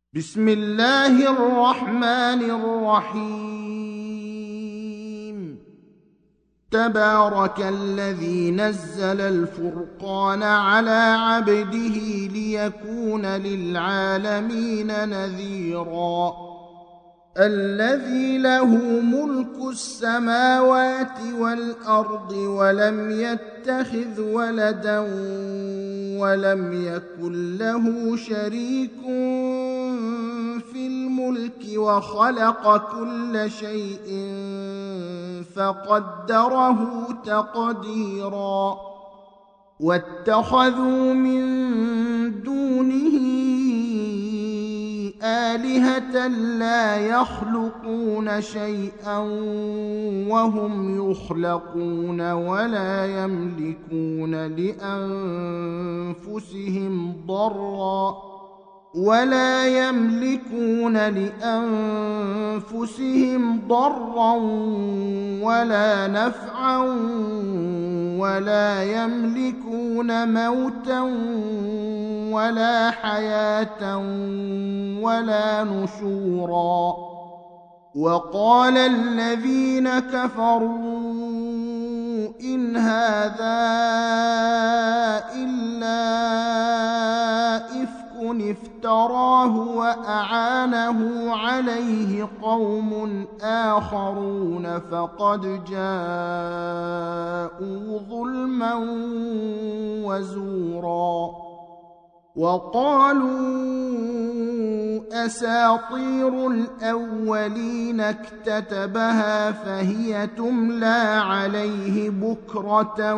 بسم الله الرحمن الرحيم. تبارك الذي نزل الفرقان على عبده ليكون للعالمين نذيرا. الذي له ملك السماوات والأرض ولم يتخذ ولدا ولم يكن له شريك في الملك وخلق كل شيء فقدره تقديرا. واتخذوا من دونه آلهة لا يخلقون شيئا وهم يخلقون ولا يملكون لأنفسهم ضرا ولا نفعا ولا يملكون موتا ولا حياة ولا نشورا. وقال الذين كفروا إن هذا إلا إفك افتراه وأعانه عليه قوم آخرون فقد جاءوا ظلما وزورا. وقالوا أساطير الأولين اكتتبها فهي تملى عليه بكرة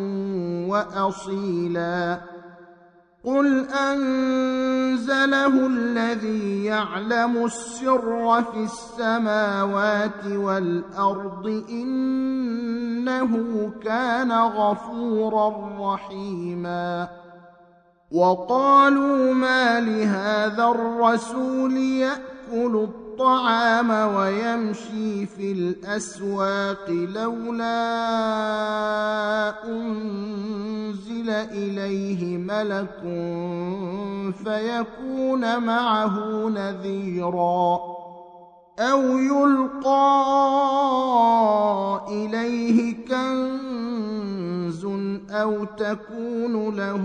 وأصيلا. قل أنزله الذي يعلم السر في السماوات والأرض إنه كان غفورا رحيما. وقالوا ما لهذا الرسول يأكل الطعام ويمشي في الأسواق لولا أنزل إليه ملك فيكون معه نذيرا أو يلقى إليه كنز أو تكون له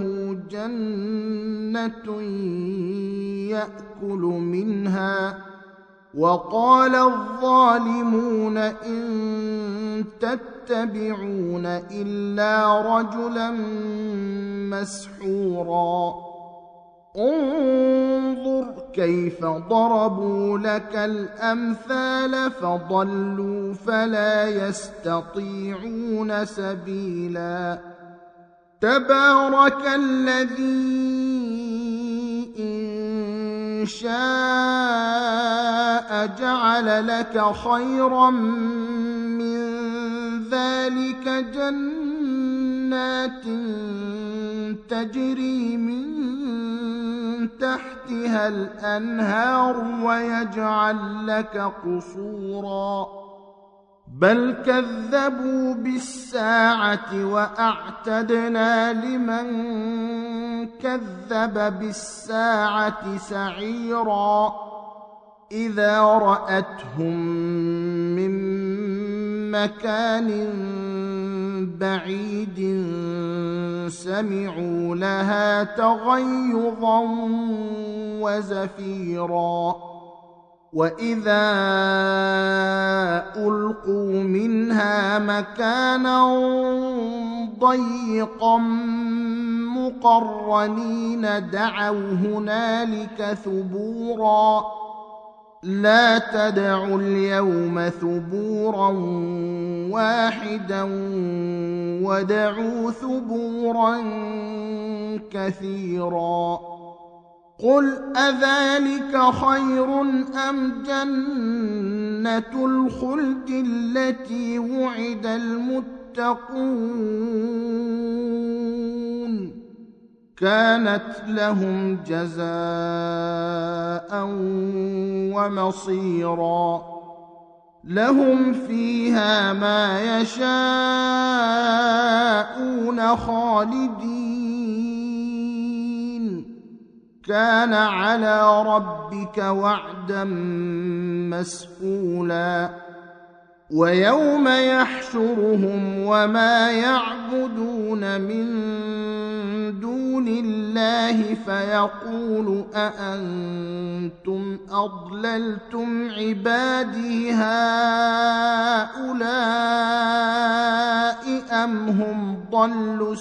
جنة يأكل منها. وقال الظالمون إن تتبعون إلا رجلا مسحورا. انظر كيف ضربوا لك الأمثال فضلوا فلا يستطيعون سبيلا. تبارك الذي إن شاء جعل لك خيرا من ذلك جنات تجري من تحتها الأنهار ويجعل لك قصورا. بل كذبوا بالساعة وأعتدنا لمن كذب بالساعة سعيرا. إذا رأتهم من مكان بعيد سمعوا لها تغيظا وزفيرا. وإذا ألقوا منها مكانا ضيقا مقرنين دعوا هنالك ثبورا. لا تدعوا اليوم ثبورا واحدا ودعوا ثبورا كثيرا. قل أذلك خير أم جنة الخلد التي وعد المتقون كانت لهم جزاء ومصيرا. لهم فيها ما يشاءون خالدين كان على ربك وعدا مسئولا ويوم يحشرهم وما يعبدون من دون الله فيقول أأنتم أضللتم عبادي هؤلاء أم هم ضلوا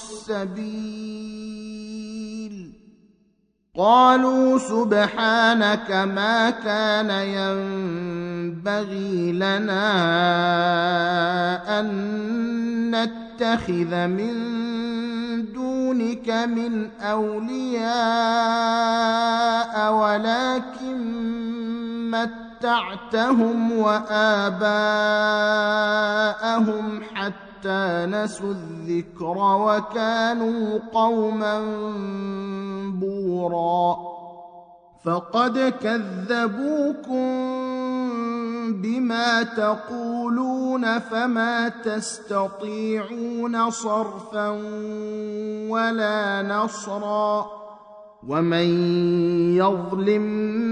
السبيل قالوا سبحانك ما كان ينبغي لنا أن نتخذ من دونك من أولياء ولكن متعتهم وآباءهم حتى نسوا الذكر وكانوا قوما بورا فقد كذبوكم بما تقولون فما تستطيعون صرفا ولا نصرا ومن يظلم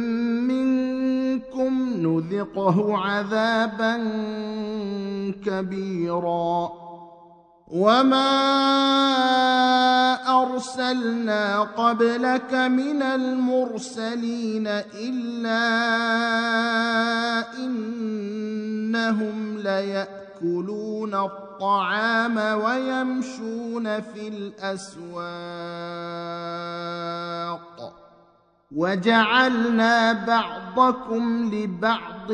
منكم نذقه عذابا كبيرا وما أرسلنا قبلك من المرسلين إلا إنهم ليأكلون الطعام ويمشون في الأسواق وجعلنا بعضكم لبعض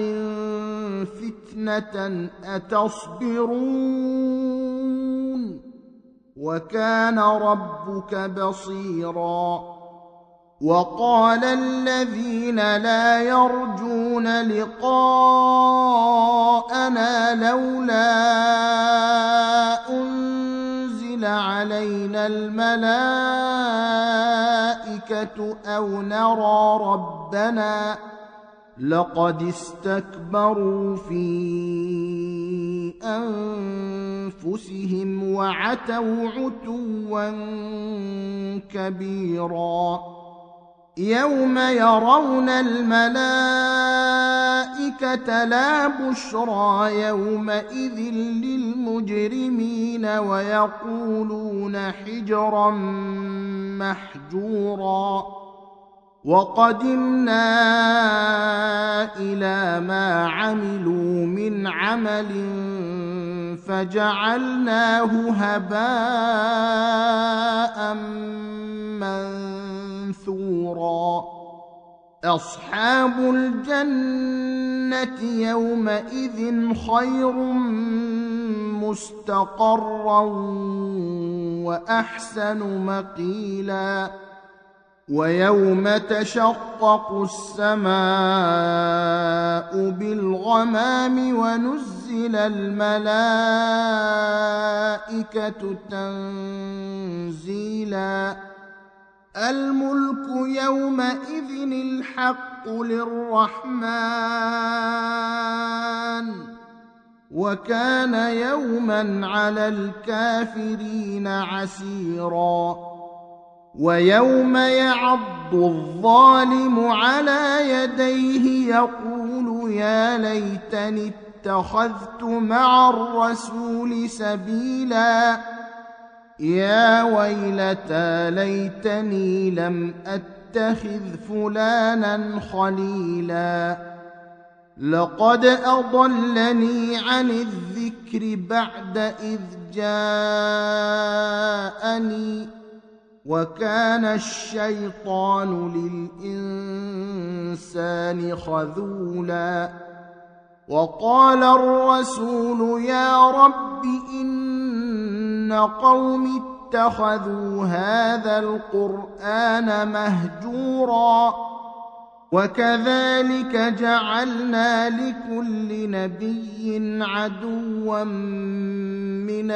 فتنة أتصبرون وكان ربك بصيرا وقال الذين لا يرجون لقاءنا لولا أنزل علينا الملائكة أو نرى ربنا لقد استكبروا في أنفسهم وعتوا عتوا كبيرا يوم يرون الملائكة لا بشرى يومئذ للمجرمين ويقولون حجرا محجورا وقدمنا إلى ما عملوا من عمل فجعلناه هباء منثورا أصحاب الجنة يومئذ خير مستقرا وأحسن مقيلا ويوم تشقق السماء بالغمام ونزل الملائكة تنزيلا الملك يومئذ الحق للرحمن وكان يوما على الكافرين عسيرا ويوم يعض الظالم على يديه يقول يا ليتني اتخذت مع الرسول سبيلا يا ويلتى ليتني لم أتخذ فلانا خليلا لقد أضلني عن الذكر بعد إذ جاءني وكان الشيطان للإنسان خذولا وقال الرسول يا رب إن قوم اتخذوا هذا القرآن مهجورا وكذلك جعلنا لكل نبي عدوا من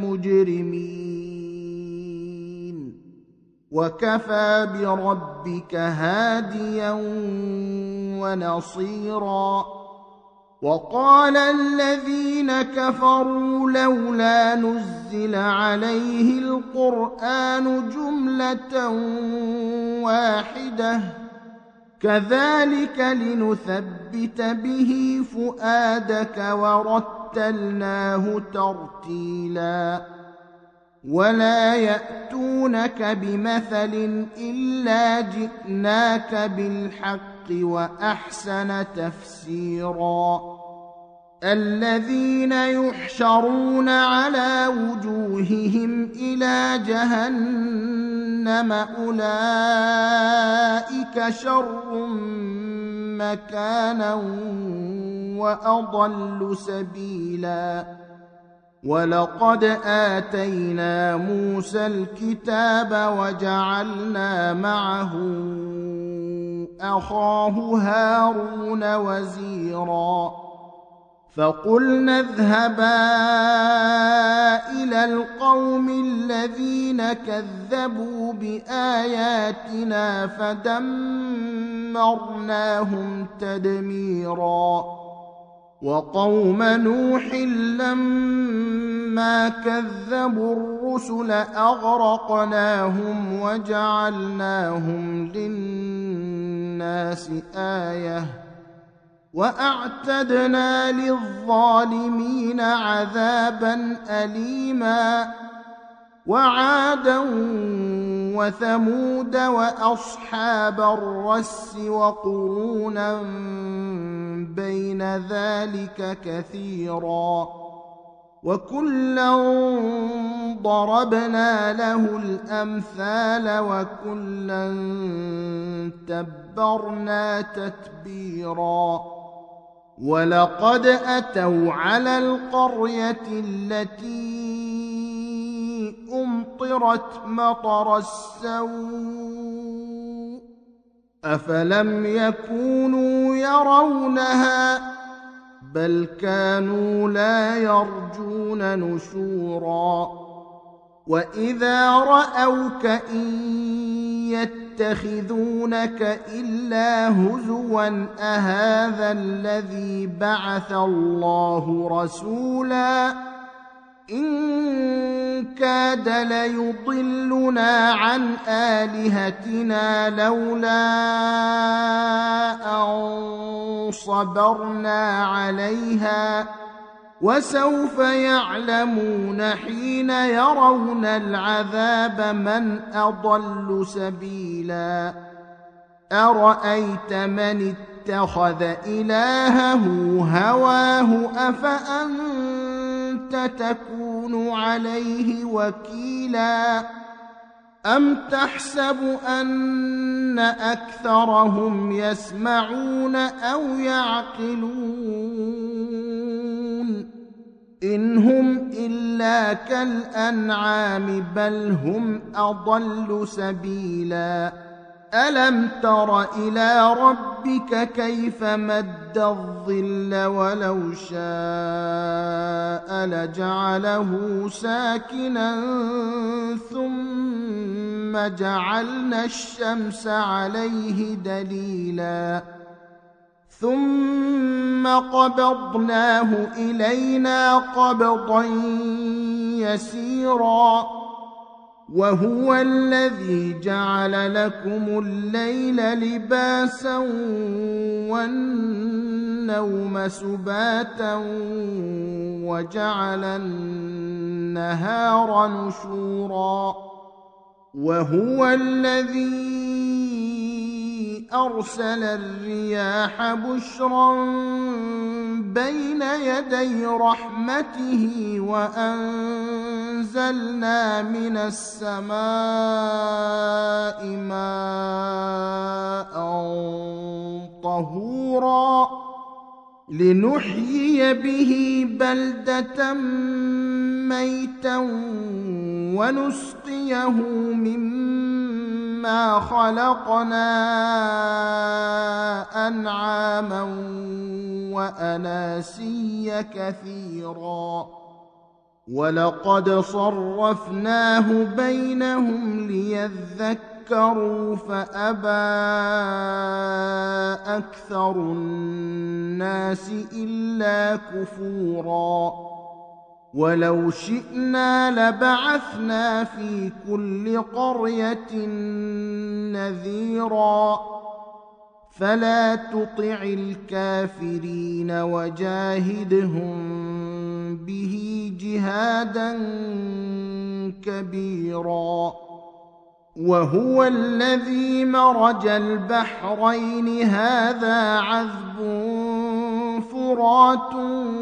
المجرمين وكفى بربك هاديا ونصيرا وقال الذين كفروا لولا نزل عليه القرآن جملة واحدة كذلك لنثبت به فؤادك ورتلناه ترتيلا ولا يأتونك بمثل إلا جئناك بالحق وأحسن تفسيرا الذين يحشرون على وجوههم إلى جهنم أولئك شر مكانا وأضل سبيلا ولقد آتينا موسى الكتاب وجعلنا معه أخاه هارون وزيرا فقلنا اذهبا إلى القوم الذين كذبوا بآياتنا فدمرناهم تدميرا وقوم نوح لما كذبوا الرسل أغرقناهم وجعلناهم للناس آية وأعتدنا للظالمين عذابا أليما وعادا وثمود وأصحاب الرس وقرونا بين ذلك كثيرا وكلا ضربنا له الأمثال وكلا تبرنا تتبيرا ولقد أتوا على القرية التي أمطرت مطر السوء أفلم يكونوا يرونها بل كانوا لا يرجون نشورا وإذا رأوك إن يتخذونك إلا هزوا أهذا الذي بعث الله رسولا إن كاد ليضلنا عن آلهتنا لولا أن صبرنا عليها وسوف يعلمون حين يرون العذاب من أضل سبيلا أرأيت من اتخذ إلهه هواه أفأنت تكون عليه وكيلا أم تحسب أن أكثرهم يسمعون أو يعقلون إن هم إلا كالأنعام بل هم أضل سبيلا ألم تر إلى ربك كيف مد الظل ولو شاء لجعله ساكنا ثم جعلنا الشمس عليه دليلا ثم قبضناه إلينا قبضا يسيرا وهو الذي جعل لكم الليل لباسا والنوم سباتا وجعل النهار نشورا وهو الذي أرسل الرياح بشرا بين يدي رحمته وأنزلنا من السماء ماء طهورا لنحيي به بلدة ميتا ونسقيه مما خلقنا أنعاما وأناسيا كثيرا ولقد صرفناه بينهم ليذكروا فأبى أكثر الناس إلا كفورا ولو شئنا لبعثنا في كل قرية نذيرا فلا تطع الكافرين وجاهدهم به جهادا كبيرا وهو الذي مرج البحرين هذا عذب فرات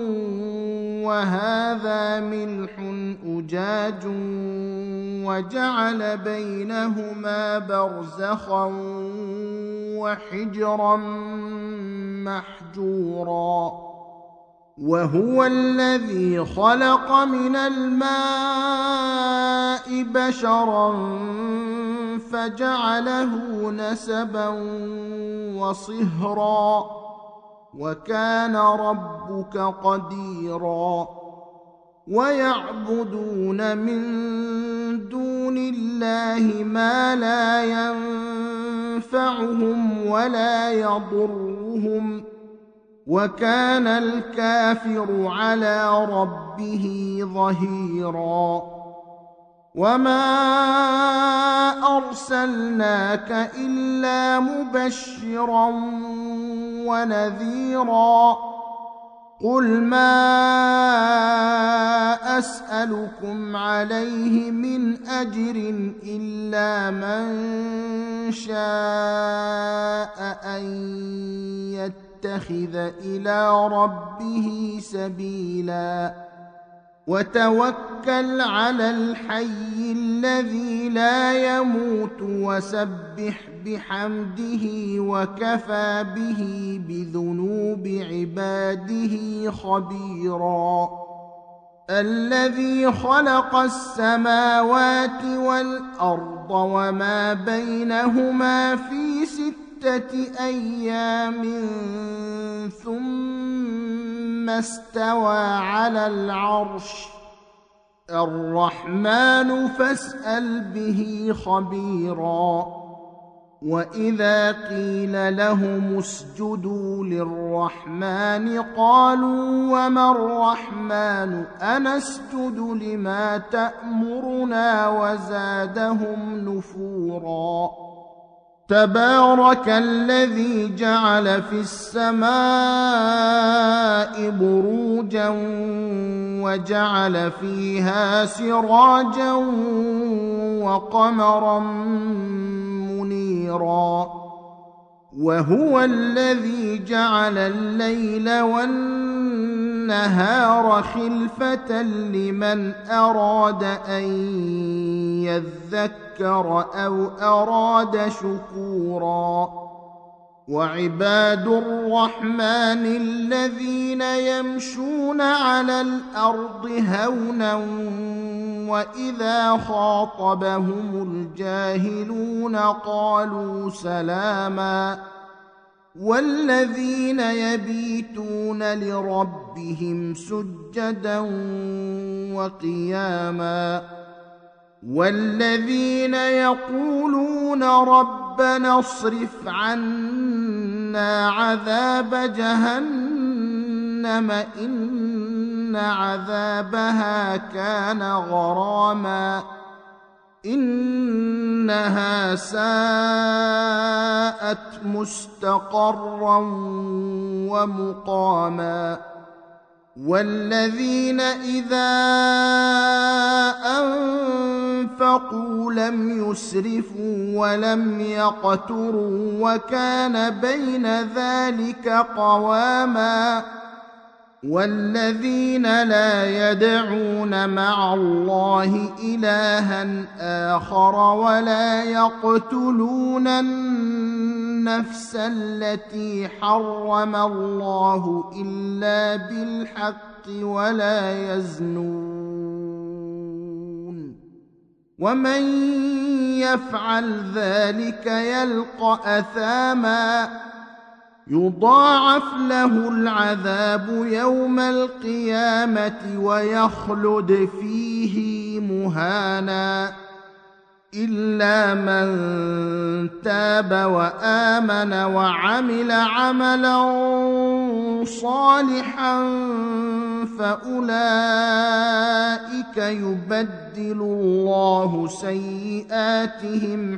وهذا ملح أجاج وجعل بينهما برزخا وحجرا محجورا وهو الذي خلق من الماء بشرا فجعله نسبا وصهرا وكان ربك قديرا ويعبدون من دون الله ما لا ينفعهم ولا يضرهم وكان الكافر على ربه ظهيرا وما أرسلناك إلا مبشرا ونذيرا قل ما أسألكم عليه من أجر إلا من شاء أن يتخذ إلى ربه سبيلا وتوكل على الحي الذي لا يموت وسبح بحمده وكفى به بذنوب عباده خبيرا الذي خلق السماوات والأرض وما بينهما في 6 أيام ثم استوى على العرش الرحمن فاسأل به خبيرا وإذا قيل لهم اسجدوا للرحمن قالوا وما الرحمن أنسجد لما تأمرنا وزادهم نفورا تبارك الذي جعل في السماء بروجا وجعل فيها سراجا وقمرا منيرا وهو الذي جعل الليل والنهار خلفة لمن أراد أن يذكر أو أراد شكورا وعباد الرحمن الذين يمشون على الأرض هونا وإذا خاطبهم الجاهلون قالوا سلاما والذين يبيتون لربهم سجدا وقياما والذين يقولون ربنا اصرف عنا عذاب جهنم إن عذابها كان غراما إنها ساءت مستقرا ومقاما والذين إذا أنفقوا لم يسرفوا ولم يقتروا وكان بين ذلك قواما والذين لا يدعون مع الله إلها آخر ولا يقتلون النفس التي حرم الله إلا بالحق ولا يزنون ومن يفعل ذلك يلقى أثاما يضاعف له العذاب يوم القيامة ويخلد فيه مهانا إلا من تاب وآمن وعمل عملا صالحا فأولئك يبدل الله سيئاتهم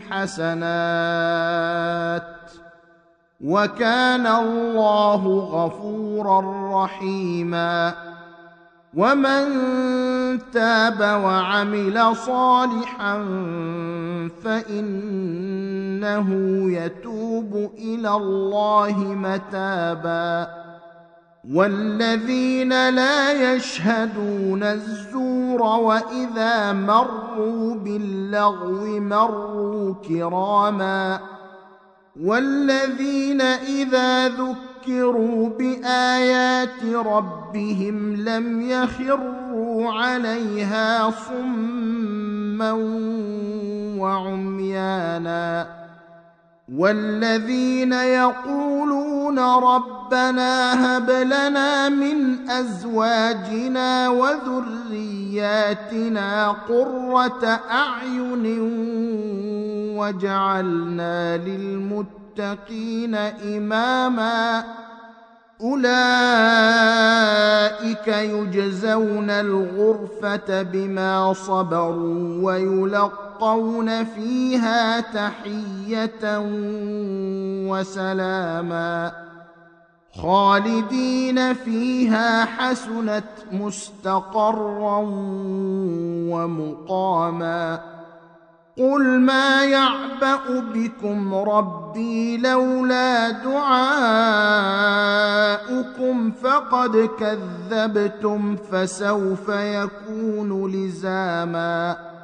حسنات وكان الله غفورا رحيما ومن تاب وعمل صالحا فإنه يتوب إلى الله متابا والذين لا يشهدون الزور وإذا مروا باللغو مروا كراما والذين إذا ذكروا بآيات ربهم لم يخروا عليها صما وعميانا والذين يقولون ربنا هب لنا من أزواجنا وذرياتنا قرة أعين وجعلنا للمتقين إماما أولئك يجزون الغرفة بما صبروا ويلقون فيها تحية وسلاما خالدين فيها حسنت مستقرا ومقاما قل ما يعبأ بكم ربي لولا دعاؤكم فقد كذبتم فسوف يكون لزاما